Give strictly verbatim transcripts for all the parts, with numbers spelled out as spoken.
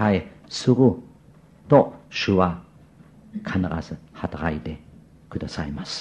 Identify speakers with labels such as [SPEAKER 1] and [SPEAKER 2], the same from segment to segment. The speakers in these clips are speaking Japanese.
[SPEAKER 1] 返すると主は必ず働いてくださいます。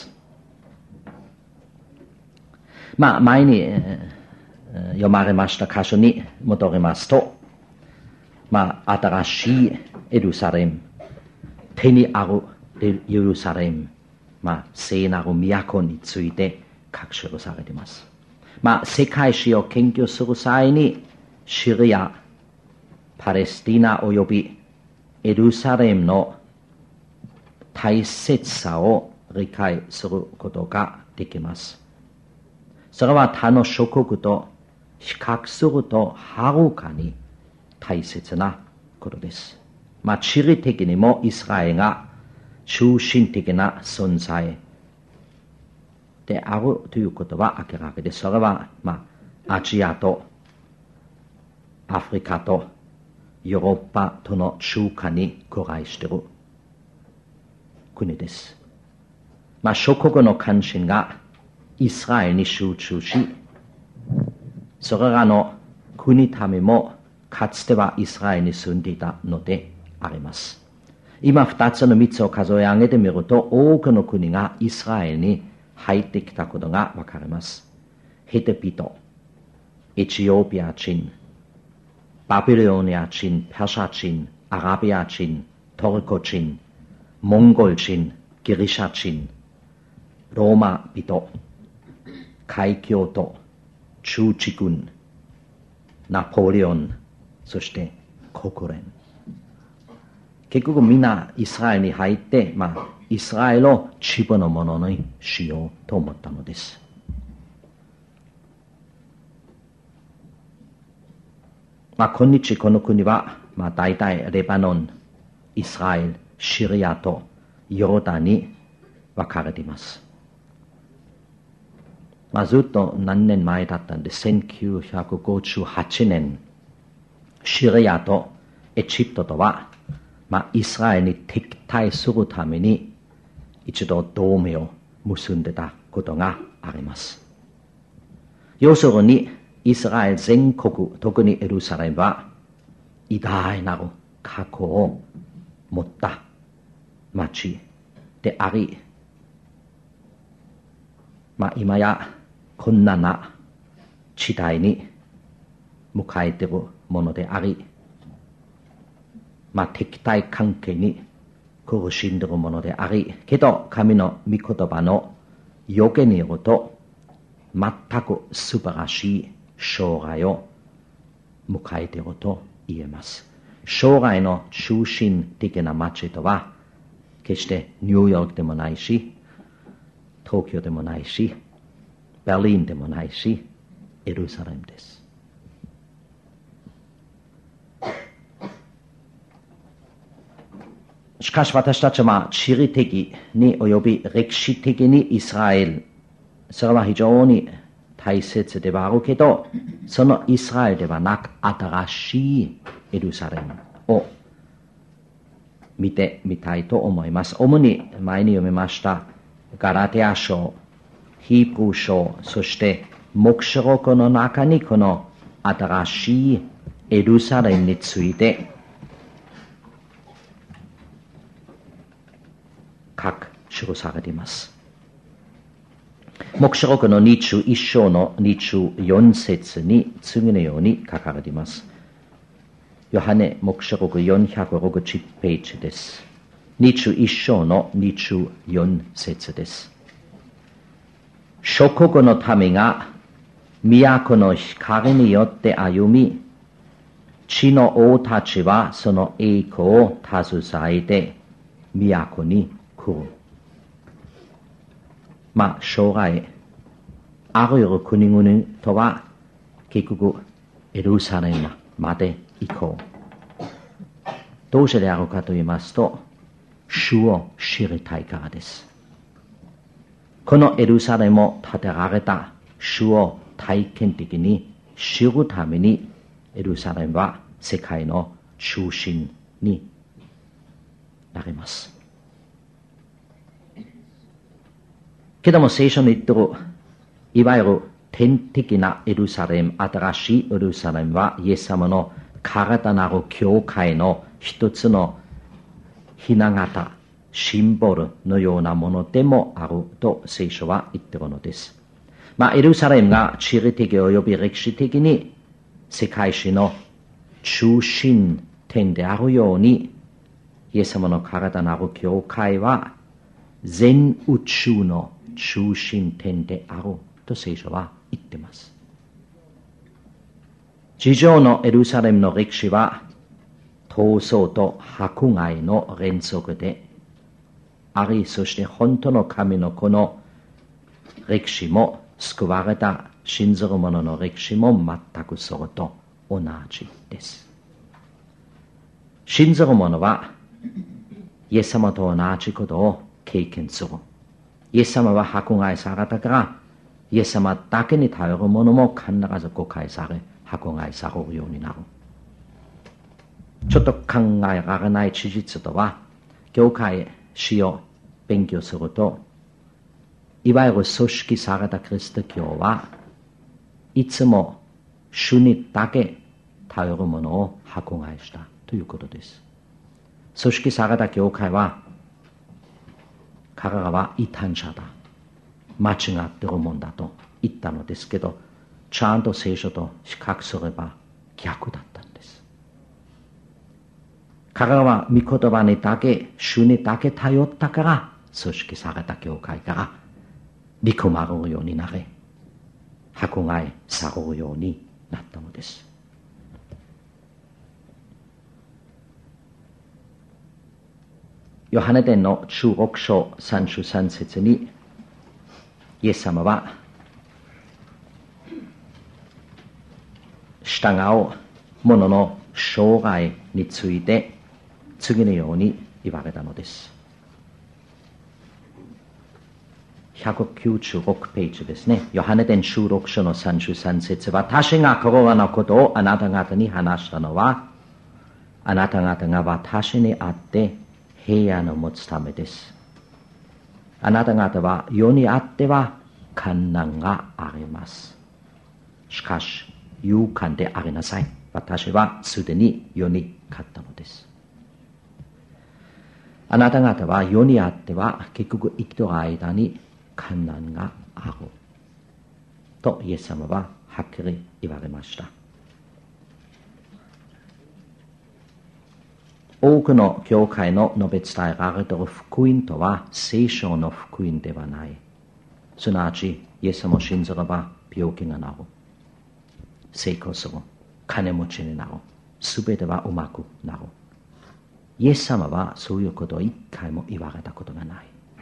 [SPEAKER 1] まあ前に読まれました箇所に戻りますと、まあ新しいエルサレム、手にあるエルサレム、まあ聖なる都について書き記されています。まあ世界史を研究する際にシリア、パレスティナおよびエルサレムの大切さを理解することができます。それは他の諸国と比較するとはるかに大切なことです。まあ地理的にもイスラエルが中心的な存在であるということは明らかです。それはまあアジアとアフリカとヨーロッパとの中間に暮らしている国です。まあ諸国の関心がイスラエルに集中し、それらの国民もかつてはイスラエルに住んでいたのであります。今二つの三つを数え上げてみると、多くの国がイスラエルに入ってきたことがわかります。ヘテピト、エチオピア人、バビロニア人、ペルシャ人、アラビア人、トルコ人、モンゴル人、ギリシャ人、ローマ人、海峡と中地軍、ナポレオン、そして国連。結局みんなイスラエルに入って、まあ、イスラエルを自分のものにしようと思ったのです。まあ、今日この国は、まあ、大体レバノン、イスラエル、シリアとヨルダンに分かれています。まあ、ずっと何年前だったんで、せんきゅうひゃくごじゅうはちねん、シリアとエジプトとは、まあ、イスラエルに敵対するために一度同盟を結んでたことがあります。要するに、イスラエル全国、特にエルサレムは偉大なる過去を持った町であり、まあ、今や困難な時代に迎えているものであり、まあ、敵対関係に苦しんでいるものであり、けど神の御言葉の予言によると、全く素晴らしい将来を迎えていると言えます。将来の中心的な町とは、決してニューヨークでもないし、東京でもないし、ベルリンでもないし、エルサレムです。しかし私たちは地理的におよび歴史的にイスラエル、それは非常に大切ではあるけど、そのイスラエルではなく新しいエルサレムを見てみたいと思います。主に前に読みましたガラテヤ書、ヒーブルー書、そして黙示録の中にこの新しいエルサレムについて書く記されています。黙示録のにじゅういっ章のにじゅうよん節に次のように書かれています。ヨハネ黙示録よんひゃくろくじゅうページです。にじゅういっ章のにじゅうよん節です。諸国の民が都の光によって歩み、地の王たちはその栄光を携えて都に来る。まあ将来あらゆる国々とは結局エルサレムまで行こう。どうしてであるかと言いますと、主を知りたいからです。このエルサレムを建てられた主を体験的に知るために、エルサレムは世界の中心になります。けども聖書に言ってる、いわゆる天的なエルサレム、新しいエルサレムはイエス様の体なる教会の一つのひな形、シンボルのようなものでもあると聖書は言っているのです。まあ、エルサレムが地理的及び歴史的に世界史の中心点であるように、イエス様の体なる教会は全宇宙の中心点であると聖書は言っています。地上のエルサレムの歴史は闘争と迫害の連続であり、そして本当の神の子の歴史も救われた信ずる者の歴史も全くそれと同じです。信ずる者はイエス様と同じことを経験する。イエス様は迫害されたから、イエス様だけに頼る者も必ず誤解され、迫害されるようになる。ちょっと考えられない事実とは、教会史を勉強すると、いわゆる組織されたキリスト教はいつも主にだけ頼る者を迫害したということです。組織された教会は、彼らは異端者だ、間違ってるもんだと言ったのですけど、ちゃんと聖書と比較すれば逆だったんです。彼らは御言葉にだけ、主にだけ頼ったから、組織された教会から憎まれるようになれ、迫害されるようになったのです。ヨハネ伝のじゅうろく章さんじゅうさん節に、イエス様は従う者の生涯について次のように言われたのです。ひゃくきゅうじゅうろくページですね。ヨハネ伝じゅうろく章のさんじゅうさん節は、私がこれらのことをあなた方に話したのは、あなた方が私にあって平安を持つためです。あなた方は世にあっては困難があります。しかし勇敢でありなさい。私はすでに世に勝ったのです。あなた方は世にあっては結局生きている間に困難があるとイエス様ははっきり言われました。多くの教会の述べ伝えられている福音とは聖書の福音ではない。すなわちイエス様を信じれば病気が治る、成功する、金持ちになる、すべてはうまくなる。イエス様はそういうことを一回も言われたことがない。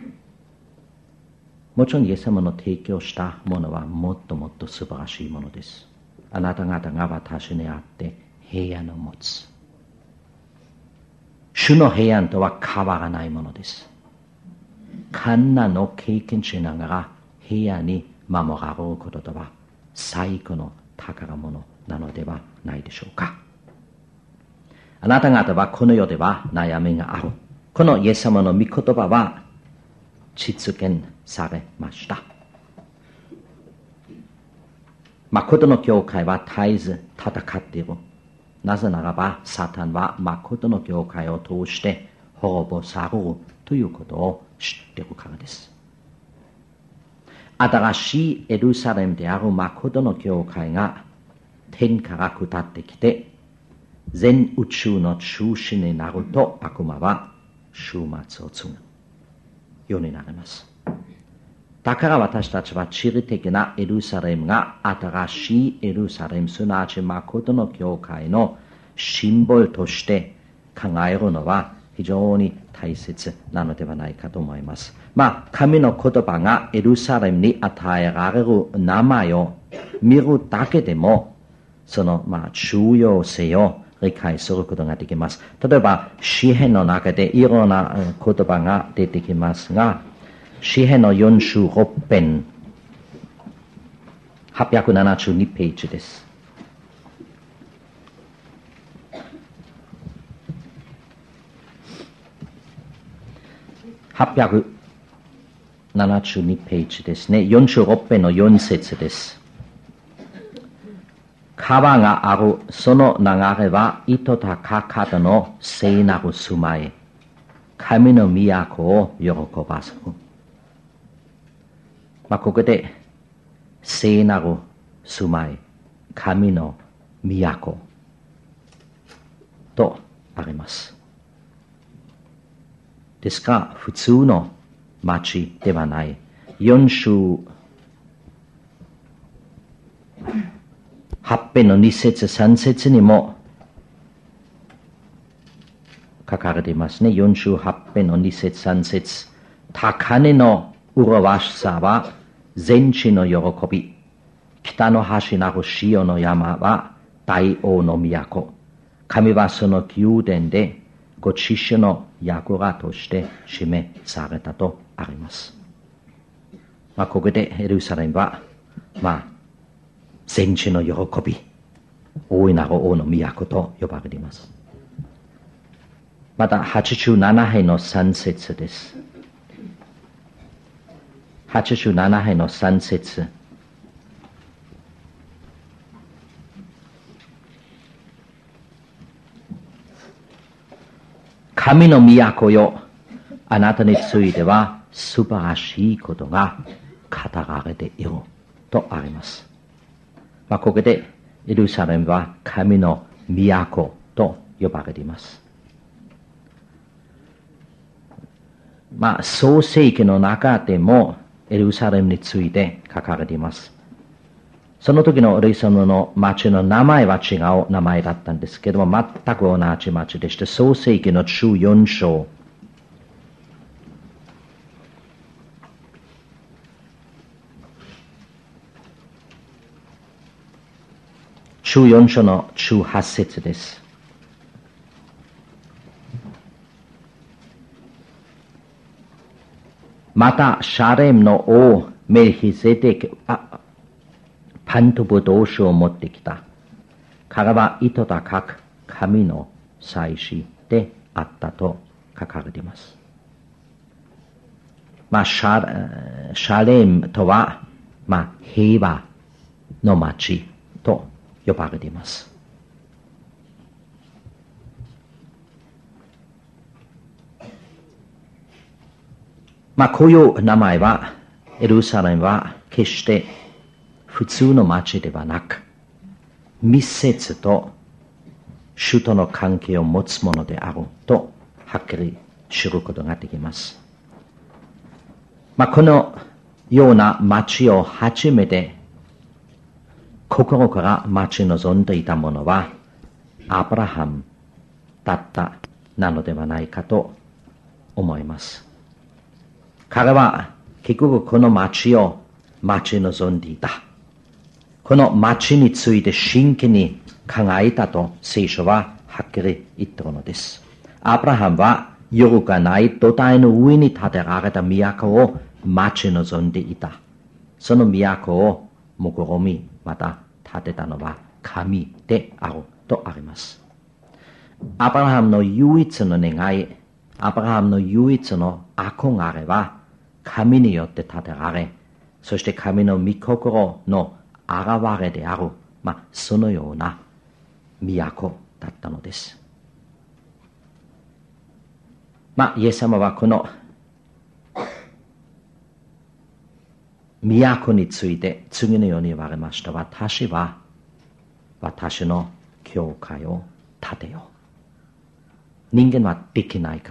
[SPEAKER 1] もちろんイエス様の提供したものはもっともっと素晴らしいものです。あなた方が私にあって平安を持つ。主の平安とは変わらないものです。困難を経験しながら平安に守られることとは最高の宝物なのではないでしょうか。あなた方はこの世では悩みがある。このイエス様の御言葉は実現されました。誠の教会は絶えず戦っている。なぜならばサタンは誠の教会を通して滅ぼされるということを知っているからです。新しいエルサレムである誠の教会が天から下ってきて全宇宙の中心になると、悪魔は終末を告ぐようになります。だから私たちは地理的なエルサレムが新しいエルサレム、すなわち誠の教会のシンボルとして考えるのは非常に大切なのではないかと思います。まあ、神の言葉がエルサレムに与えられる名前を見るだけでも、そのまあ重要性を理解することができます。例えば、詩編の中でいろんな言葉が出てきますが、詩編のよんじゅうろく編、はっぴゃくななじゅうにページです。はっぴゃくななじゅうにページですね。よんじゅうろく編のよん節です。 川があるその流れは糸高方の聖なる住まい、神の都を喜ばす。まあ、ここで聖なる住まい、神の都とあります。ですが、普通の町ではない。四章八編の二節三節にも書かれていますね。四章八編の二節三節。高値の麗しさは全地の喜び。北の端なるシオの山は大王の都。神はその宮殿でご知識の櫓として示されたとあります。まあ、ここでエルサレムは、まあ、全地の喜び、大いなる王の都と呼ばれています。また、はちじゅうなな編のさん節です。はちじゅうなな編のさん節。神の都よ、あなたについては素晴らしいことが語られているとあります。まあ、ここでエルサレムは神の都と呼ばれています。まあ、創世記の中でもエルサレムについて書かれています。その時のエルサレムの町の名前は違う名前だったんですけども、全く同じ町でして、創世記のじゅうよん章。じゅうよん章のじゅうはち節です。また、シャレムの王メルヒゼデク、あ、パントブドウ酒を持ってきた。彼は糸高く神の祭司であったと書かれています。まあ、シャ、シャレムとは、まあ、平和の町と呼ばれています。まあ、こういう名前は、エルサレムは決して普通の町ではなく、密接と主との関係を持つものであると、はっきり知ることができます。まあ、このような町を初めて心から待ち望んでいたものは、アブラハムだったなのではないかと思います。彼は結局この町を待ち望んでいた。この町について真剣に考えたと聖書ははっきり言っているのです。アブラハムは夜がない土台の上に建てられた都を待ち望んでいた。その都を目論み、また建てたのは神であるとあります。アブラハムの唯一の願い、アブラハムの唯一の憧れは神によって建てられ、そして神の御心の現れである、まあ、そのような都だったのです。まあ、イエス様はこの都について次のように言われました。私は私の教会を建てよう。人間はできないから。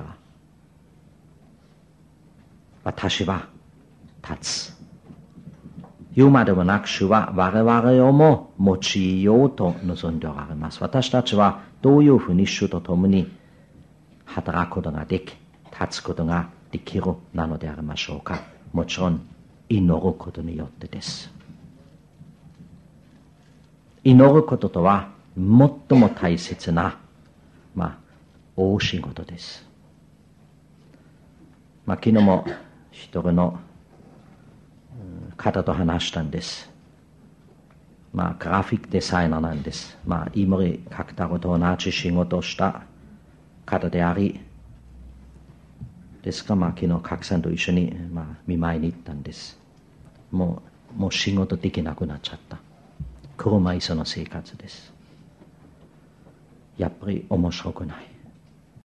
[SPEAKER 1] 私は立つ。言うまでもなく主は我々をも用いようと望んでおられます。私たちはどういうふうに主と共に働くことができ、立つことができるなのでありましょうか。もちろん祈ることによってです。祈ることとは最も大切な、まあ、大仕事です。まあ、昨日も一人の方と話したんです。まあ、グラフィックデザイナーなんです。まあ、イモリ書くたこと同じ仕事をした方であり、ですから、まあ、昨日、賀来さんと一緒に、まあ、見舞いに行ったんです。もう、もう仕事できなくなっちゃった。 車椅子の生活です。やっぱり面白くない。